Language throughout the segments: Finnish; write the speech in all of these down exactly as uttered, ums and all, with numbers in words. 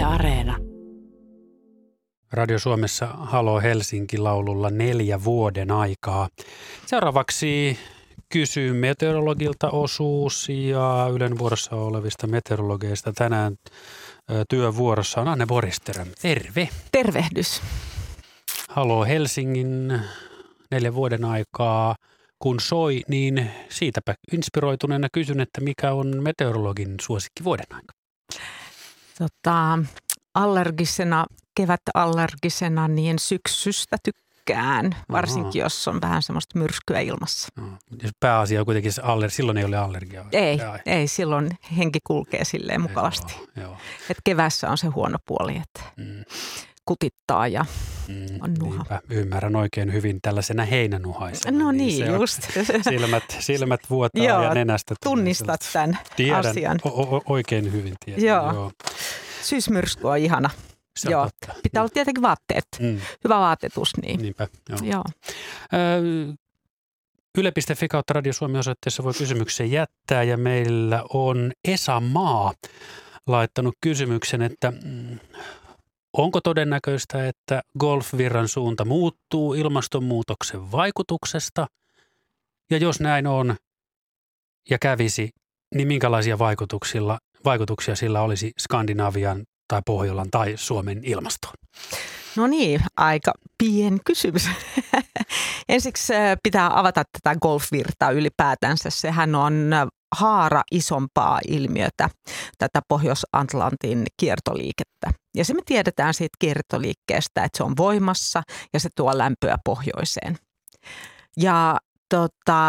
Areena. Radio Suomessa Halo Helsinki-laululla neljä vuoden aikaa. Seuraavaksi kysyy meteorologilta osuus ja Ylen vuorossa olevista meteorologeista. Tänään työvuorossa on Anne Boristerö. Terve. Tervehdys. Halo Helsingin neljä vuoden aikaa. Kun soi, niin siitäpä inspiroituneena kysyn, että mikä on meteorologin suosikki vuoden aika? Tota, allergisena, kevätallergisena, niin syksystä tykkään, varsinkin Aha. jos on vähän semmoista myrskyä ilmassa. No, pääasia on kuitenkin se aller, silloin ei ole allergiaa. Ei, Ai. ei, silloin henki kulkee silleen mukavasti. Joo, joo. Et kevässä on se huono puoli, että Mm. kutittaa ja Mm, on nuha. niinpä, ymmärrän oikein hyvin tällaisena heinänuhaisena. No niin, se on, just. silmät, silmät vuotaa Joo, ja nenästä. tunnistat tämän tiedän, asian. O- o- oikein hyvin tiedän. Joo. Joo. Syysmyrsky on ihana. Se on Joo. totta. Pitää olla tietenkin vaatteet. Mm, Hyvä vaatetus, niin. niinpä, joo. Joo. Ö, Yle piste fi kautta Radio Suomi -osoitteessa voi kysymyksen jättää ja meillä on Esa Maa laittanut kysymyksen, että mm, onko todennäköistä, että golfvirran suunta muuttuu ilmastonmuutoksen vaikutuksesta? Ja jos näin on ja kävisi, niin minkälaisia vaikutuksilla, vaikutuksia sillä olisi Skandinavian tai Pohjolan tai Suomen ilmastoon? No niin, aika pieni kysymys. Ensiksi pitää avata tätä golfvirtaa ylipäätänsä. Sehän on haara isompaa ilmiötä, tätä Pohjois-Atlantin kiertoliikettä. Ja se me tiedetään siitä kiertoliikkeestä, että se on voimassa ja se tuo lämpöä pohjoiseen. Ja tota,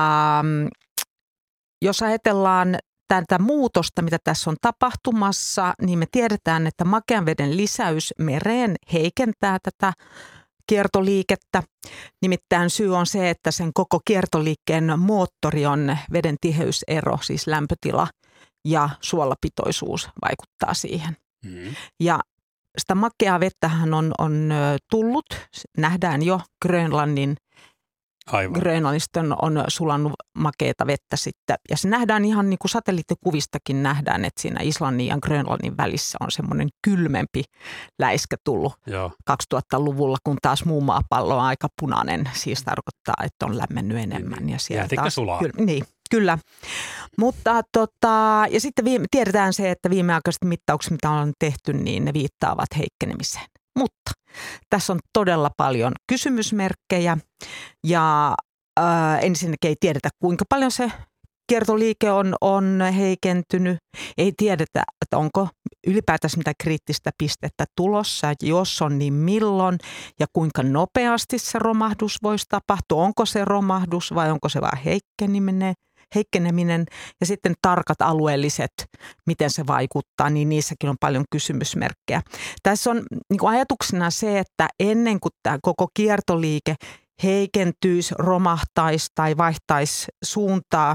jos ajatellaan tätä muutosta, mitä tässä on tapahtumassa, niin me tiedetään, että makean veden lisäys mereen heikentää tätä kiertoliikettä. Nimittäin syy on se, että sen koko kiertoliikkeen moottori on veden tiheysero, siis lämpötila ja suolapitoisuus vaikuttaa siihen. Mm. Ja sitä makeaa vettähän on, on tullut, nähdään jo Grönlannin. Aivan. Grönlannista on sulannut makeata vettä sitten. Ja se nähdään ihan niin kuin satelliittikuvistakin nähdään, että siinä Islannin ja Grönlannin välissä on semmoinen kylmempi läiskä tullut Joo. kaksituhattaluvulla, kun taas muu maapallo on aika punainen. Siis tarkoittaa, että on lämmennyt enemmän. Ja siellä Jäätikö taas, sulaa? Kyllä, niin, kyllä. Mutta tota, ja sitten viime, tiedetään se, että viimeaikaiset mittaukset, mitä on tehty, niin ne viittaavat heikkenemiseen. Mutta tässä on todella paljon kysymysmerkkejä ja äh, ensinnäkin ei tiedetä, kuinka paljon se kiertoliike on, on heikentynyt. Ei tiedetä, että onko ylipäätänsä mitään kriittistä pistettä tulossa. Jos on, niin milloin ja kuinka nopeasti se romahdus voisi tapahtua. Onko se romahdus vai onko se vain heikkeneminen? heikkeneminen ja sitten tarkat alueelliset, miten se vaikuttaa, niin niissäkin on paljon kysymysmerkkejä. Tässä on niin kuin ajatuksena se, että ennen kuin tämä koko kiertoliike heikentyisi, romahtaisi tai vaihtaisi suuntaa,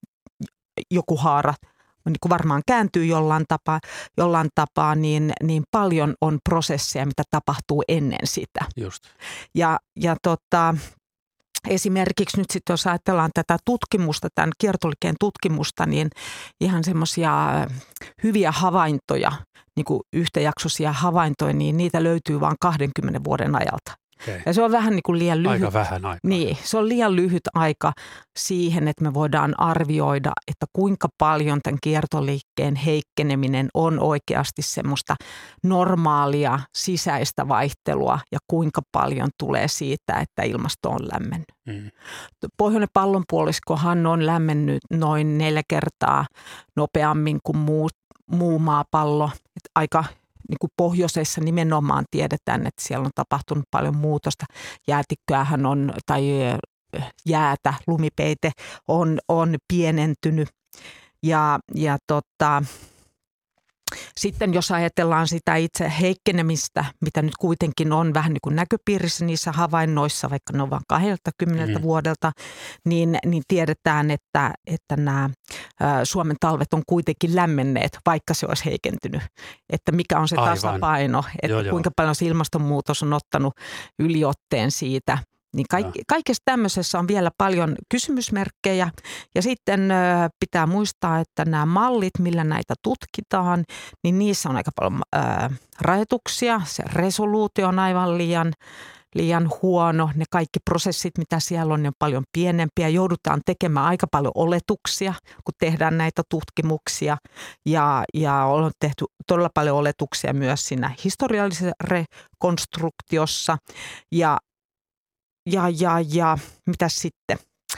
joku haara niin kuin varmaan kääntyy jollain tapaa, jollain tapaa niin, niin paljon on prosesseja, mitä tapahtuu ennen sitä. Just. Ja, ja tota... Esimerkiksi nyt sitten, jos ajatellaan tätä tutkimusta, tämän kiertoliikkeen tutkimusta, niin ihan semmoisia hyviä havaintoja, niin kuin yhtäjaksoisia havaintoja, niin niitä löytyy vain kahdenkymmenen vuoden ajalta. Okay. Ja se on vähän niin kuin liian lyhyt. Aika vähän aikaa. Niin, se on liian lyhyt aika siihen, että me voidaan arvioida, että kuinka paljon tämän kiertoliikkeen heikkeneminen on oikeasti semmoista normaalia sisäistä vaihtelua ja kuinka paljon tulee siitä, että ilmasto on lämmennyt. Mm. Pohjoinen pallonpuoliskohan on lämmennyt noin neljä kertaa nopeammin kuin muu, muu maapallo. Että aika niin kuin pohjoisessa nimenomaan tiedetään, että siellä on tapahtunut paljon muutosta. Jäätikköähän on, tai jäätä, lumipeite on, on pienentynyt. Ja, ja tota, sitten jos ajatellaan sitä itse heikkenemistä, mitä nyt kuitenkin on vähän niin kuin näköpiirissä niissä havainnoissa, vaikka ne on vain kaksikymmentä mm. vuodelta, niin, niin tiedetään, että, että nämä ä, Suomen talvet on kuitenkin lämmenneet, vaikka se olisi heikentynyt. Että mikä on se Aivan. tasapaino, että joo, joo. kuinka paljon se ilmastonmuutos on ottanut yliotteen siitä Niin kaikki, kaikessa tämmöisessä on vielä paljon kysymysmerkkejä ja sitten ö, pitää muistaa, että nämä mallit, millä näitä tutkitaan, niin niissä on aika paljon ö, rajoituksia. Se resoluutio on aivan liian, liian huono. Ne kaikki prosessit, mitä siellä on, ne on paljon pienempiä. Joudutaan tekemään aika paljon oletuksia, kun tehdään näitä tutkimuksia ja, ja on tehty todella paljon oletuksia myös siinä historiallisessa rekonstruktiossa ja Ja, ja, ja mitä sitten?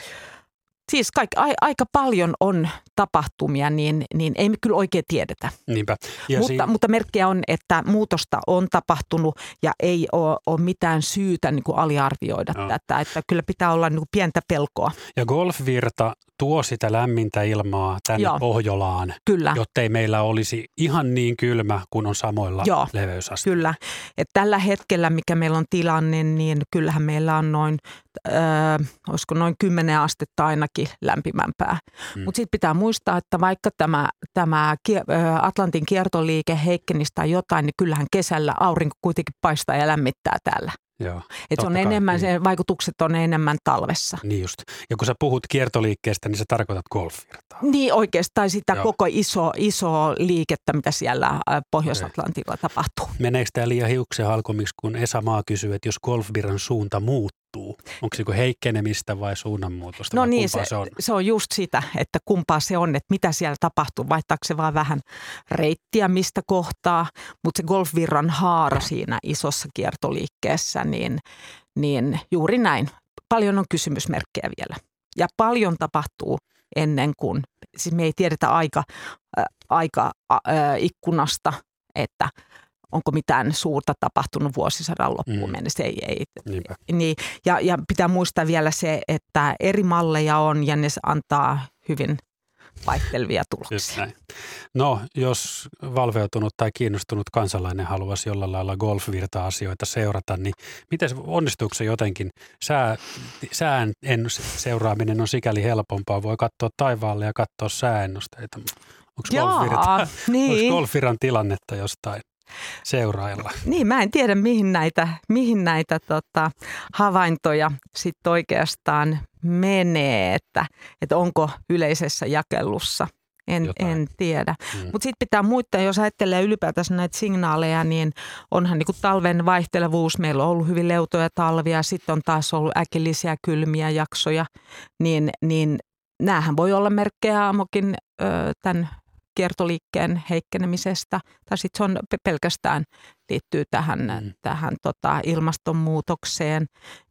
Siis kaikki, a, aika paljon on tapahtumia, niin, niin ei me kyllä oikein tiedetä. Niinpä. Ja mutta, si- mutta merkkiä on, että muutosta on tapahtunut ja ei ole, ole mitään syytä niin kuin aliarvioida no. tätä. Että kyllä pitää olla niin kuin pientä pelkoa. Ja golfvirta tuo sitä lämmintä ilmaa tänne Joo. Pohjolaan, kyllä. jottei meillä olisi ihan niin kylmä kuin on samoilla Joo. leveysasteilla. Kyllä. Et tällä hetkellä, mikä meillä on tilanne, niin kyllähän meillä on noin, äh, olisiko noin kymmenen astetta ainakin lämpimämpää. Hmm. Mutta sitten pitää muistaa, että vaikka tämä, tämä Atlantin kiertoliike heikkenisi tai jotain, niin kyllähän kesällä aurinko kuitenkin paistaa ja lämmittää täällä. Joo, et se on enemmän, niin. se vaikutukset on enemmän talvessa. Niin just. Ja kun sä puhut kiertoliikkeestä, niin sä tarkoitat golfvirtaa. Niin oikeastaan sitä Joo. koko iso, iso liikettä, mitä siellä Pohjois-Atlantilla okay. tapahtuu. Meneekö tämä liian hiuksen halkomiksi, kun Esa Maa kysyy, että jos golfvirran suunta muuttuu? Onko se heikkenemistä vai suunnanmuutosta? No vai niin, se, se, on? se on just sitä, että kumpaa se on, että mitä siellä tapahtuu. Vaihtaako se vaan vähän reittiä mistä kohtaa, mutta se golfvirran haara siinä isossa kiertoliikkeessä, niin, niin juuri näin. Paljon on kysymysmerkkejä vielä ja paljon tapahtuu ennen kuin, siis me ei tiedetä aika, äh, aika äh, ikkunasta, että onko mitään suurta tapahtunut vuosisadan loppuun mm. mennessä. Ei, ei. Niin, ja, ja pitää muistaa vielä se, että eri malleja on ja ne antaa hyvin vaihtelevia tuloksia. No, jos valveutunut tai kiinnostunut kansalainen haluaisi jollain lailla golfvirta-asioita seurata, niin miten onnistuuko se jotenkin? Sää, sään seuraaminen on sikäli helpompaa. Voi katsoa taivaalle ja katsoa sääennusteita. Onko golfvirta, niin. golfvirran tilannetta jostain seurailla? Niin, mä en tiedä mihin näitä, mihin näitä tota, havaintoja sitten oikeastaan menee, että, että onko yleisessä jakelussa. En, en tiedä. Hmm. Mutta sitten pitää muistaa, jos ajattelee ylipäätänsä näitä signaaleja, niin onhan niinku talven vaihtelevuus. Meillä on ollut hyvin leutoja talvia, sitten on taas ollut äkillisiä kylmiä jaksoja. Niin, niin näähän voi olla merkkejä Amokin ö, tämän kiertoliikkeen heikkenemisestä, tai sitten se on pelkästään liittyy tähän, mm. tähän tota, ilmastonmuutokseen.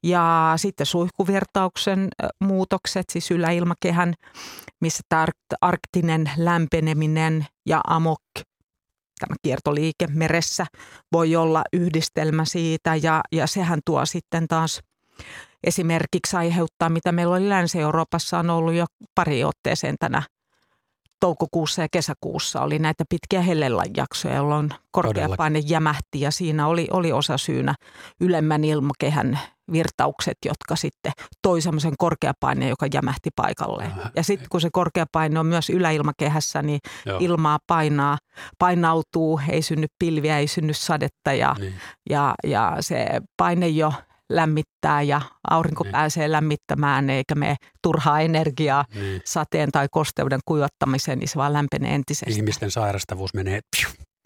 Ja sitten suihkuvirtauksen muutokset, siis yläilmakehän, missä tämä arktinen lämpeneminen ja amok, tämä kiertoliike meressä, voi olla yhdistelmä siitä, ja, ja sehän tuo sitten taas esimerkiksi aiheuttaa, mitä meillä oli Länsi-Euroopassa on ollut jo pari otteeseen tänä toukokuussa ja kesäkuussa oli näitä pitkiä hellelanjaksoja, jolloin korkeapaine jämähti ja siinä oli, oli osa syynä ylemmän ilmakehän virtaukset, jotka sitten toi semmoisen korkeapaineen, joka jämähti paikalleen. Ja sitten kun se korkeapaine on myös yläilmakehässä, niin Joo. ilmaa painaa, painautuu, ei synny pilviä, ei synny sadetta ja, niin. ja, ja se paine jo lämmittää ja aurinko niin. pääsee lämmittämään eikä me turhaa energiaa niin. sateen tai kosteuden kuivattamiseen, niin se vaan lämpenee entisestään. Ihmisten sairastavuus menee piu,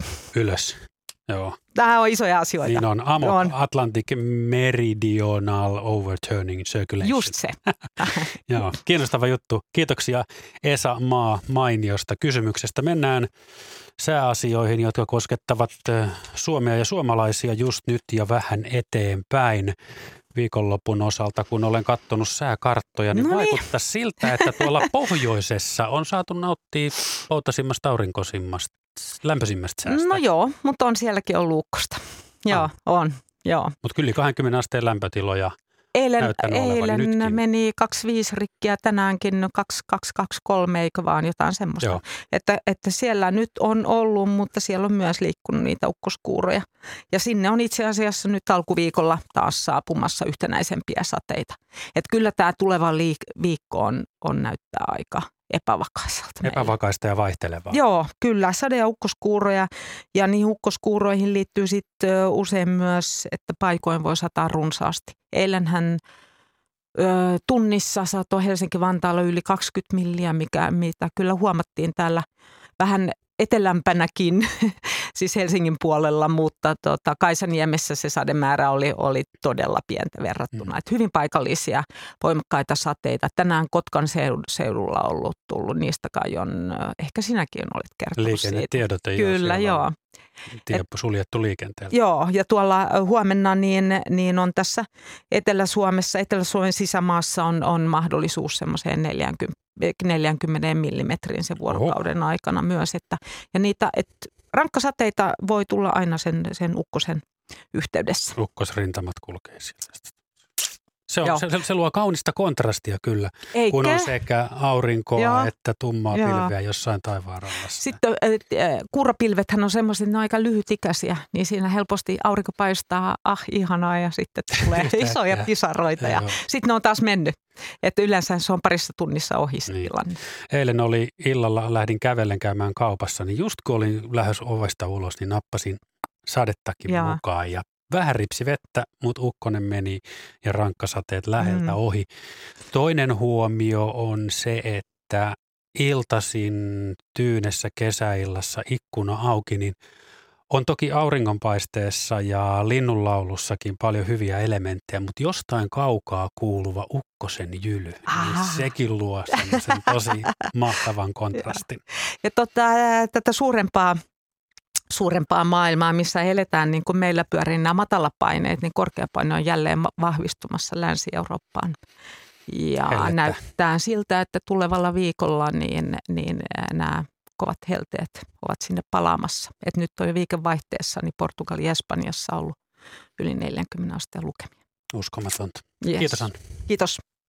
ylös. Joo. Tämä on isoja asioita. Niin on. Amok, on. Atlantic Meridional Overturning Circulation. Just se. Joo, kiinnostava juttu. Kiitoksia Esa Maa mainiosta kysymyksestä. Mennään sääasioihin, jotka koskettavat Suomea ja suomalaisia just nyt ja vähän eteenpäin. Viikonlopun osalta, kun olen katsonut sääkarttoja, niin, niin vaikuttaa siltä, että tuolla pohjoisessa on saatu nauttia poutasimmasta, aurinkoisimmasta, lämpöisimmästä säästä. No joo, mutta on sielläkin ollut ukkosta. Joo, ah. on. Mutta kyllä kaksikymmentä asteen lämpötiloja eilen, näyttänyt olevan nytkin. Eilen meni kaksikymmentäviisi rikkiä, tänäänkin no kaksi kaksi kaksi kolme, eikö vaan jotain semmoista. Että, että siellä nyt on ollut, mutta siellä on myös liikkunut niitä ukkoskuuroja. Ja sinne on itse asiassa nyt alkuviikolla taas saapumassa yhtenäisempiä sateita. Että kyllä tämä tuleva liik- viikko on, on näyttää aika epävakaiselta. Epävakaista ja vaihtelevaa. Joo, kyllä. Sade- ja ukkoskuuroja. Ja niihin ukkoskuuroihin liittyy sitten usein myös, että paikoin voi sataa runsaasti. Eilenhän tunnissa satoi Helsinki-Vantaalla yli kaksikymmentä milliä, mikä, mitä kyllä huomattiin täällä vähän etelämpänäkin, siis Helsingin puolella, mutta tota, Kaisaniemessä se sademäärä oli, oli todella pientä verrattuna. Mm. Et hyvin paikallisia, voimakkaita sateita. Tänään Kotkan seudulla on ollut tullut, niistä kai on, ehkä sinäkin olet kertonut liikennetiedot siitä. Kyllä, joo. Tie suljettu liikenteeltä. Joo, ja tuolla huomenna niin, niin on tässä Etelä-Suomessa, Etelä-Suomen sisämaassa on, on mahdollisuus semmoiseen neljänkymmenen millimetrin se vuorokauden Oho. aikana myös. Että, ja niitä, että rankkasateita voi tulla aina sen, sen ukkosen yhteydessä. Ukkosrintamat kulkee sieltä. Se, on, se, se luo kaunista kontrastia kyllä, Eikä? kun on sekä aurinkoa Joo. että tummaa Joo. pilveä jossain taivaanrannassa. Sitten äh, kuuropilvethän on semmoiset, ne on aika lyhytikäisiä, niin siinä helposti aurinko paistaa, ah ihanaa, ja sitten tulee isoja pisaroita ja sitten ne on taas mennyt. Että yleensä se on parissa tunnissa ohi se niin. tilanne. Eilen oli illalla, lähdin kävellen käymään kaupassa, niin just kun olin lähes ovesta ulos, niin nappasin sadettakin Joo. mukaan ja vähän ripsi vettä, mutta ukkonen meni ja rankkasateet läheltä mm. ohi. Toinen huomio on se, että iltaisin tyynessä kesäillassa ikkuna auki, niin on toki auringonpaisteessa ja linnunlaulussakin paljon hyviä elementtejä, mutta jostain kaukaa kuuluva ukkosen jyly, niin sekin luo sen tosi mahtavan kontrastin. Ja tota, tätä suurempaa suurempaa maailmaa, missä eletään, niin kuin meillä pyörii nämä matalapaineet, niin korkeapaine on jälleen vahvistumassa Länsi-Eurooppaan. Ja Hellettä. näyttää siltä, että tulevalla viikolla niin, niin nämä kovat helteet ovat sinne palaamassa. Et nyt on jo viikonvaihteessa niin Portugali ja Espanjassa ollut yli neljänkymmenen asteen lukemia. Uskomatonta. Yes. Kiitos Anna. Kiitos.